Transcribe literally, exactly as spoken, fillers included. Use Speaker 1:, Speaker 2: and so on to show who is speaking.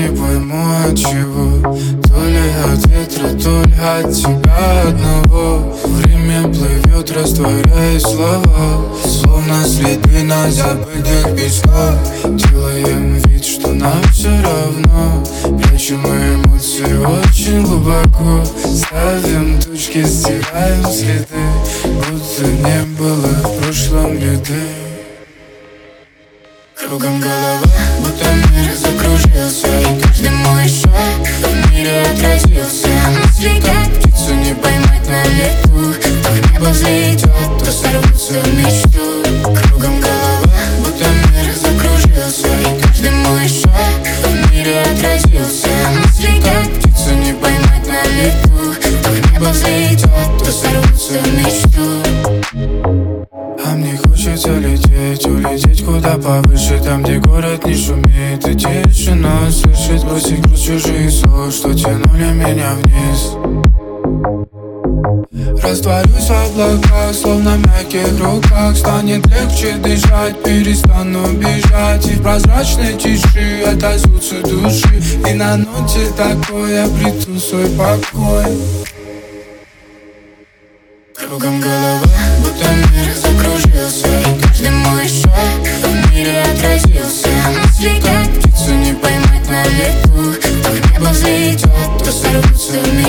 Speaker 1: не пойму от чего. То ли от ветра, то ли от тебя одного. Время плывет, растворяясь в словах, словно следы на забытых песках. Делаем вид, что нам все равно, прячем эмоции очень глубоко. Ставим точки, стираем следы, будто не было в прошлом беды. Кругом голова, будто мир закружился, и каждый мой шаг в мире отразился. Мысли как птицу не поймать на лету, то в небо взлетят, то сорвутся в мечту. Кругом голова, будто мир закружился, и каждый мой шаг в мире отразился. Мысли как птицу не поймать на лету, то в небо взлетят, то сорвутся в мечту. А мне хочется лететь, улететь куда повыше, там, где город не шумит и тишина. Слышать бросить груз чужих слов, что тянули меня вниз. Растворюсь в облаках, словно в мягких руках. Станет легче дышать, перестану бежать, и в прозрачной тиши отозвутся души. И на ноте такой я обрету свой покой. Кругом голова, будто мир закружился, и каждый мой шаг в мире отразился. Мысли как птицу не поймать на лету, то в небо взлетят, то сорвутся в мечту.